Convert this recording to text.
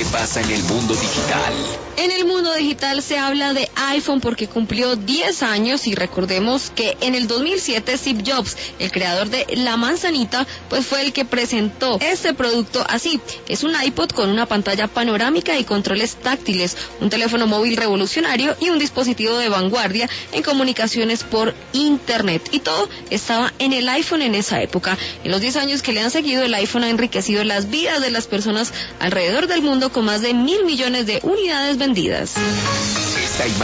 pasa en el mundo digital. En el mundo digital se habla de iPhone porque cumplió 10 años y recordemos que en el 2007 Steve Jobs, el creador de la manzanita, pues fue el que presentó este producto así. Es un iPod con una pantalla panorámica y controles táctiles, un teléfono móvil revolucionario y un dispositivo de vanguardia en comunicaciones por Internet. Y todo estaba en el iPhone en esa época. En los 10 años que le han seguido, el iPhone ha enriquecido las vidas de las personas alrededor del mundo con más de 1.000 millones de unidades vendidas.